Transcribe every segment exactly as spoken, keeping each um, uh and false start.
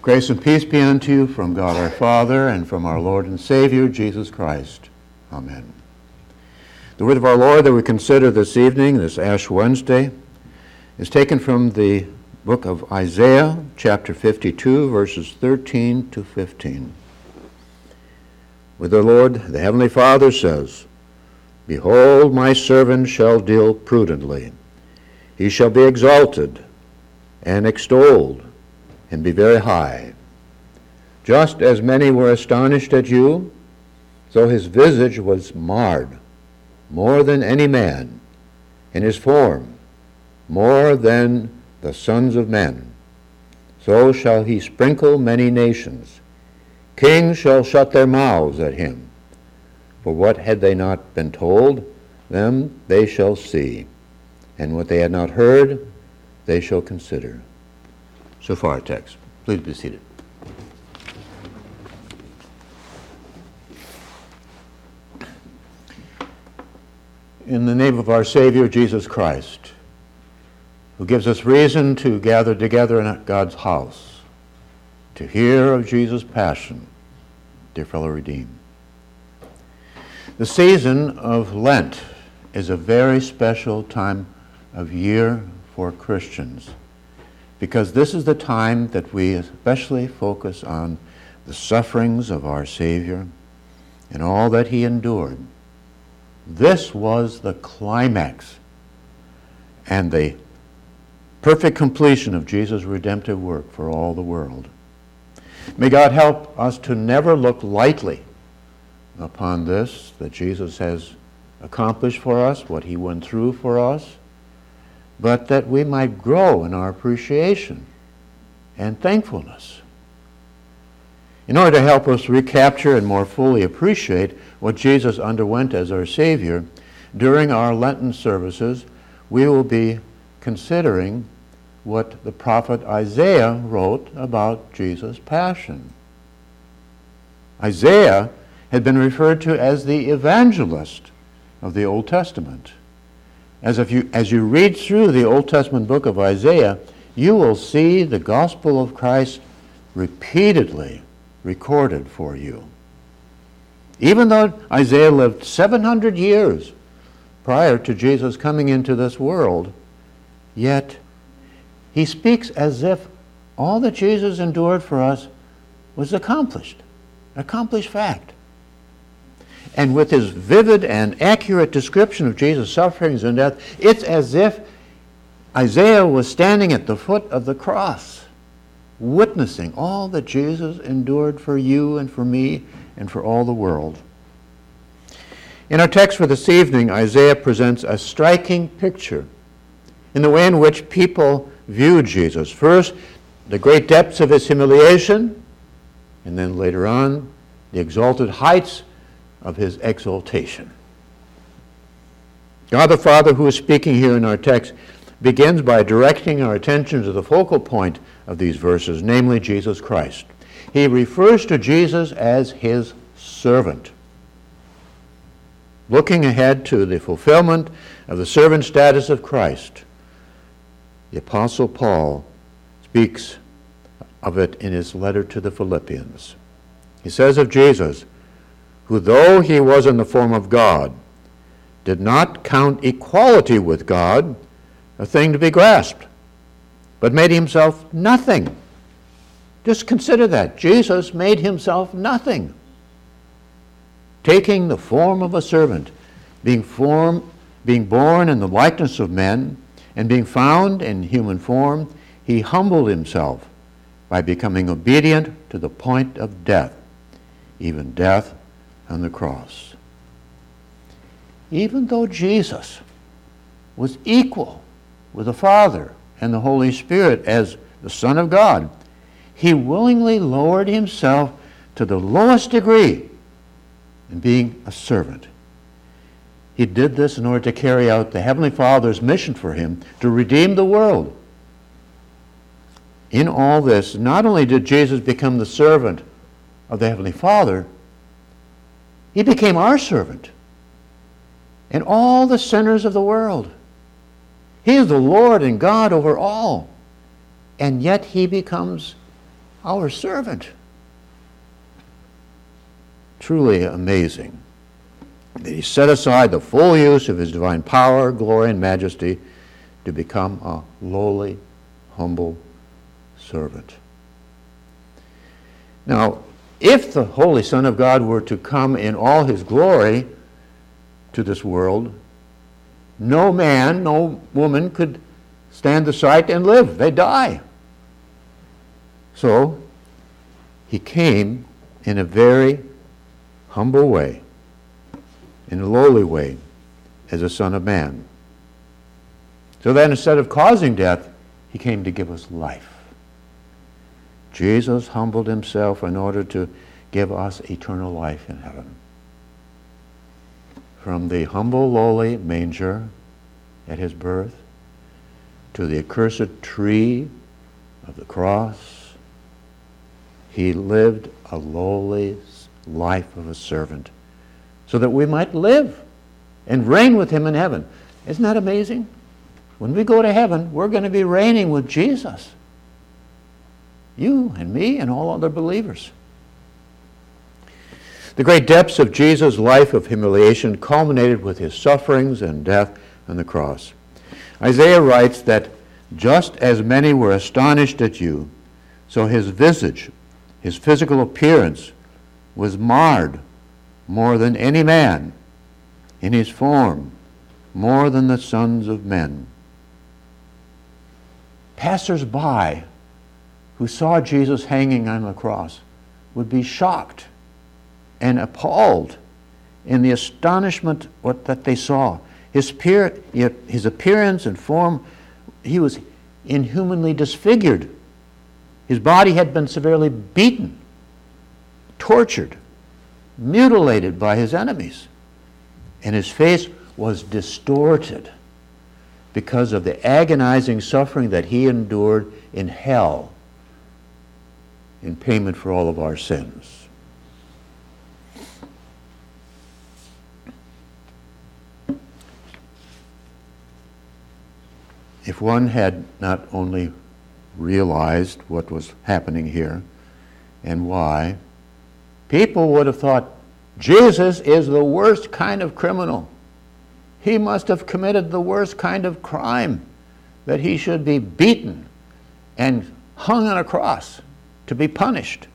Grace and peace be unto you from God our Father and from our Lord and Savior, Jesus Christ. Amen. The word of our Lord that we consider this evening, this Ash Wednesday, is taken from the book of Isaiah, chapter fifty-two, verses thirteen to fifteen. Where the Lord, the Heavenly Father, says, "Behold, my servant shall deal prudently. He shall be exalted and extolled, and be very high. Just as many were astonished at you, so his visage was marred more than any man, and his form more than the sons of men. So shall he sprinkle many nations. Kings shall shut their mouths at him. For what had they not been told them, they shall see, and what they had not heard, they shall consider." So far, our text. Please be seated. In the name of our Savior, Jesus Christ, who gives us reason to gather together in God's house, to hear of Jesus' passion, dear fellow redeemed. The season of Lent is a very special time of year for Christians, because this is the time that we especially focus on the sufferings of our Savior and all that he endured. This was the climax and the perfect completion of Jesus' redemptive work for all the world. May God help us to never look lightly upon this, that Jesus has accomplished for us, what he went through for us, but that we might grow in our appreciation and thankfulness. In order to help us recapture and more fully appreciate what Jesus underwent as our Savior, during our Lenten services, we will be considering what the prophet Isaiah wrote about Jesus' passion. Isaiah had been referred to as the evangelist of the Old Testament. As if you, as you read through the Old Testament book of Isaiah, you will see the gospel of Christ repeatedly recorded for you. Even though Isaiah lived seven hundred years prior to Jesus coming into this world, yet he speaks as if all that Jesus endured for us was accomplished, accomplished fact. And with his vivid and accurate description of Jesus' sufferings and death, it's as if Isaiah was standing at the foot of the cross, witnessing all that Jesus endured for you and for me and for all the world. In our text for this evening, Isaiah presents a striking picture in the way in which people viewed Jesus. First, the great depths of his humiliation, and then later on, the exalted heights of his exaltation. God the Father, who is speaking here in our text, begins by directing our attention to the focal point of these verses, namely Jesus Christ. He refers to Jesus as his servant. Looking ahead to the fulfillment of the servant status of Christ, the Apostle Paul speaks of it in his letter to the Philippians. He says of Jesus, who, though he was in the form of God, did not count equality with God a thing to be grasped, but made himself nothing. Just consider that. Jesus made himself nothing, taking the form of a servant, being, form, being born in the likeness of men, and being found in human form, he humbled himself by becoming obedient to the point of death, even death on the cross. Even though Jesus was equal with the Father and the Holy Spirit as the Son of God, he willingly lowered himself to the lowest degree in being a servant. He did this in order to carry out the Heavenly Father's mission for him to redeem the world. In all this, not only did Jesus become the servant of the Heavenly Father, he became our servant and all the sinners of the world. He is the Lord and God over all. And yet he becomes our servant. Truly amazing that he set aside the full use of his divine power, glory, and majesty to become a lowly, humble servant. Now, if the Holy Son of God were to come in all his glory to this world, no man, no woman could stand the sight and live. They die. So, he came in a very humble way, in a lowly way, as a Son of Man. So that instead of causing death, he came to give us life. Jesus humbled himself in order to give us eternal life in heaven. From the humble, lowly manger at his birth to the accursed tree of the cross, he lived a lowly life of a servant so that we might live and reign with him in heaven. Isn't that amazing? When we go to heaven, we're going to be reigning with Jesus. You and me and all other believers. The great depths of Jesus' life of humiliation culminated with his sufferings and death on the cross. Isaiah writes that just as many were astonished at you, so his visage, his physical appearance, was marred more than any man, in his form more than the sons of men. Passers-by who saw Jesus hanging on the cross would be shocked and appalled in the astonishment what, that they saw. His, peer, his appearance and form, he was inhumanly disfigured. His body had been severely beaten, tortured, mutilated by his enemies. And his face was distorted because of the agonizing suffering that he endured in hell in payment for all of our sins. If one had not only realized what was happening here and why, people would have thought, Jesus is the worst kind of criminal. He must have committed the worst kind of crime, that he should be beaten and hung on a cross to be punished.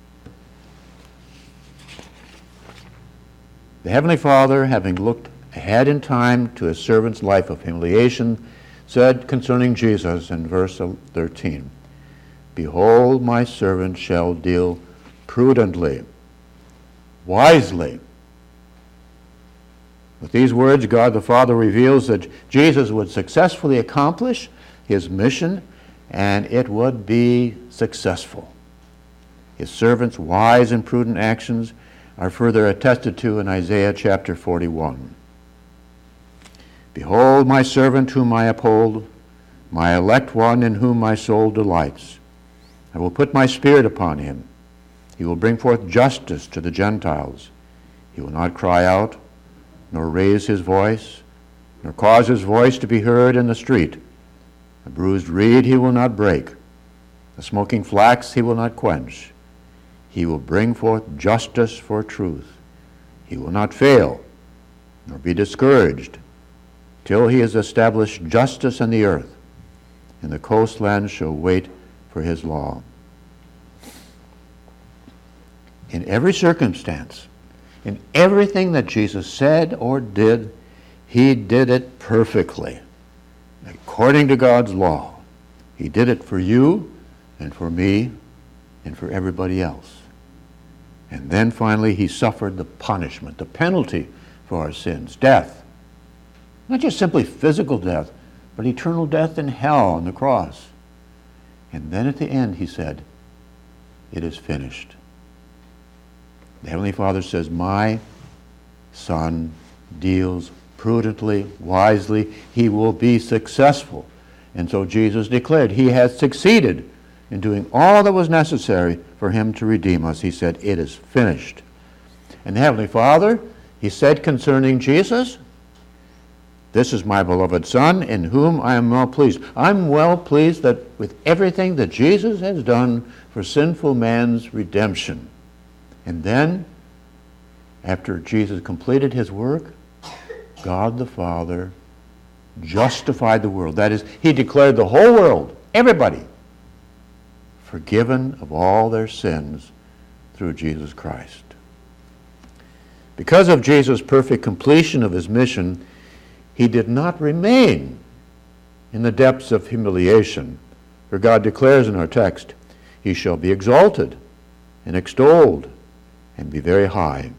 The Heavenly Father, having looked ahead in time to his servant's life of humiliation, said concerning Jesus in verse thirteen, "Behold, my servant shall deal prudently, wisely." With these words, God the Father reveals that Jesus would successfully accomplish his mission, and it would be successful. His servant's wise and prudent actions are further attested to in Isaiah chapter forty-one. "Behold my servant whom I uphold, my elect one in whom my soul delights. I will put my spirit upon him. He will bring forth justice to the Gentiles. He will not cry out, nor raise his voice, nor cause his voice to be heard in the street. A bruised reed he will not break. A smoking flax he will not quench. He will bring forth justice for truth. He will not fail, nor be discouraged, till he has established justice in the earth, and the coastlands shall wait for his law." In every circumstance, in everything that Jesus said or did, he did it perfectly, according to God's law. He did it for you and for me and for everybody else. And then finally he suffered the punishment, the penalty for our sins, death. Not just simply physical death, but eternal death in hell on the cross. And then at the end he said, "It is finished." The Heavenly Father says, "My Son deals prudently, wisely. He will be successful." And so Jesus declared he has succeeded in doing all that was necessary for him to redeem us. He said, "It is finished." And the Heavenly Father, he said concerning Jesus, This is my beloved Son, in whom I am well pleased. I'm well pleased that with everything that Jesus has done for sinful man's redemption. And then, after Jesus completed his work, God the Father justified the world. That is, he declared the whole world, everybody, forgiven of all their sins through Jesus Christ. Because of Jesus' perfect completion of his mission, he did not remain in the depths of humiliation. For God declares in our text, he shall be exalted and extolled and be very high.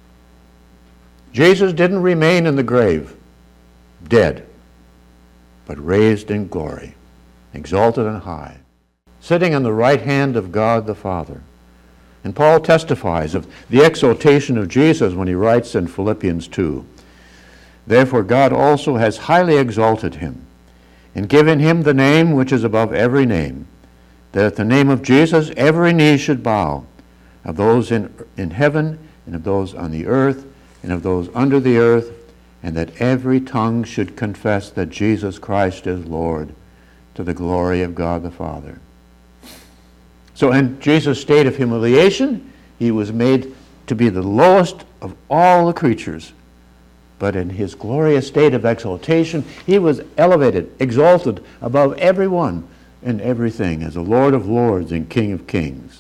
Jesus didn't remain in the grave, dead, but raised in glory, exalted and high, sitting on the right hand of God the Father. And Paul testifies of the exaltation of Jesus when he writes in Philippians two, therefore God also has highly exalted him, and given him the name which is above every name, that at the name of Jesus every knee should bow, of those in, in heaven, and of those on the earth, and of those under the earth, and that every tongue should confess that Jesus Christ is Lord, to the glory of God the Father. So in Jesus' state of humiliation, he was made to be the lowest of all the creatures. But in his glorious state of exaltation, he was elevated, exalted above everyone and everything as the Lord of lords and King of kings.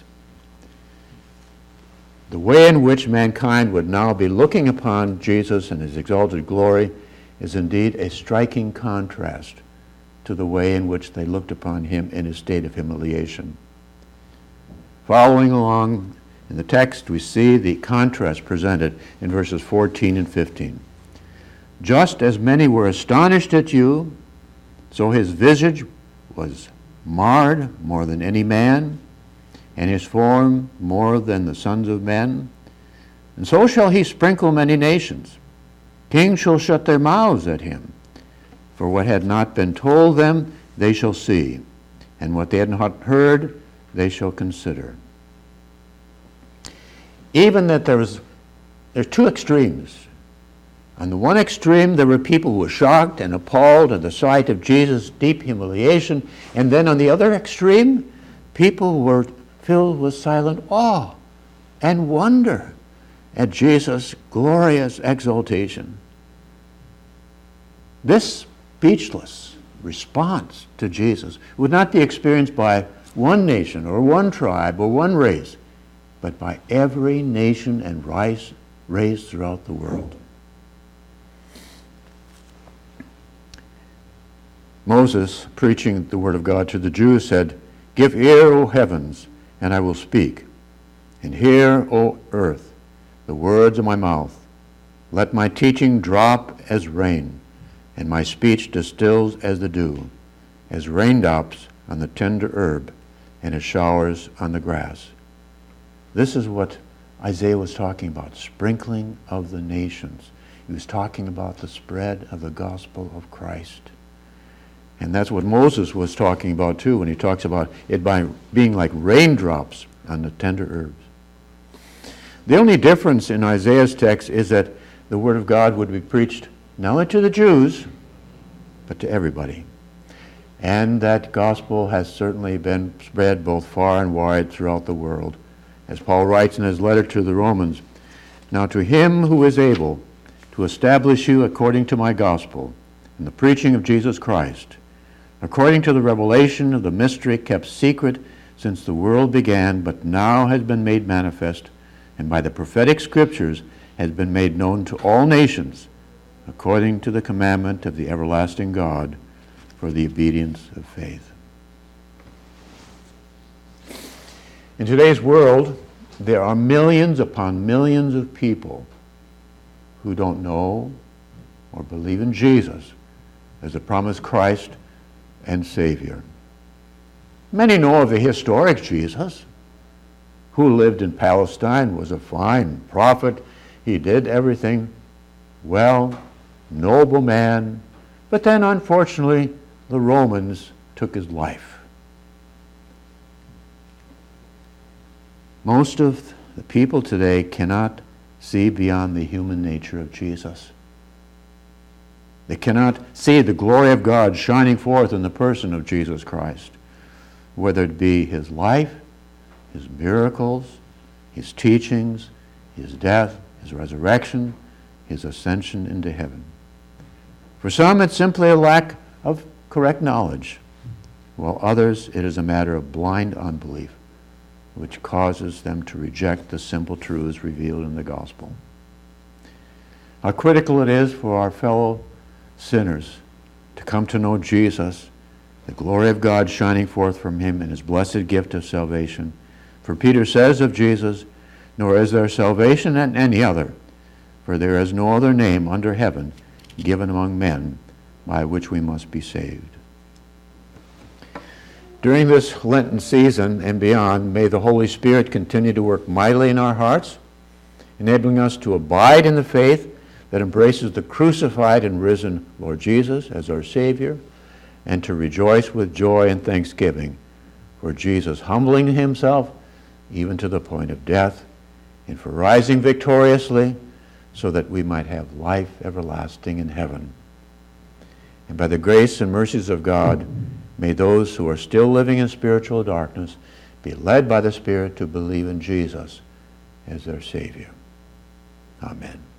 The way in which mankind would now be looking upon Jesus and his exalted glory is indeed a striking contrast to the way in which they looked upon him in his state of humiliation. Following along in the text, we see the contrast presented in verses fourteen and fifteen. Just as many were astonished at you, so his visage was marred more than any man, and his form more than the sons of men. And so shall he sprinkle many nations. Kings shall shut their mouths at him. For what had not been told them, they shall see, and what they had not heard, they shall consider. Even that there was, there are two extremes. On the one extreme, there were people who were shocked and appalled at the sight of Jesus' deep humiliation. And then on the other extreme, people were filled with silent awe and wonder at Jesus' glorious exaltation. This speechless response to Jesus would not be experienced by one nation or one tribe or one race, but by every nation and race, race throughout the world. Moses, preaching the word of God to the Jews, said, give ear, O heavens, and I will speak, and hear, O earth, the words of my mouth. Let my teaching drop as rain, and my speech distills as the dew, as raindrops on the tender herb, and as showers on the grass. This is what Isaiah was talking about, sprinkling of the nations. He was talking about the spread of the gospel of Christ. And that's what Moses was talking about too when he talks about it by being like raindrops on the tender herbs. The only difference in Isaiah's text is that the word of God would be preached not only to the Jews, but to everybody. And that gospel has certainly been spread both far and wide throughout the world. As Paul writes in his letter to the Romans, now to him who is able to establish you according to my gospel and the preaching of Jesus Christ, according to the revelation of the mystery kept secret since the world began, but now has been made manifest, and by the prophetic scriptures has been made known to all nations, according to the commandment of the everlasting God, for the obedience of faith. In today's world, there are millions upon millions of people who don't know or believe in Jesus as the promised Christ and Savior. Many know of the historic Jesus, who lived in Palestine, was a fine prophet. He did everything well, noble man, but then unfortunately the Romans took his life. Most of the people today cannot see beyond the human nature of Jesus. They cannot see the glory of God shining forth in the person of Jesus Christ, whether it be his life, his miracles, his teachings, his death, his resurrection, his ascension into heaven. For some, it's simply a lack of correct knowledge, while others, it is a matter of blind unbelief, which causes them to reject the simple truths revealed in the gospel. How critical it is for our fellow sinners to come to know Jesus, the glory of God shining forth from him and his blessed gift of salvation. For Peter says of Jesus, "Nor is there salvation in any other, for there is no other name under heaven given among men by which we must be saved." During this Lenten season and beyond, may the Holy Spirit continue to work mightily in our hearts, enabling us to abide in the faith that embraces the crucified and risen Lord Jesus as our Savior, and to rejoice with joy and thanksgiving for Jesus humbling himself even to the point of death, and for rising victoriously so that we might have life everlasting in heaven. And by the grace and mercies of God, may those who are still living in spiritual darkness be led by the Spirit to believe in Jesus as their Savior. Amen.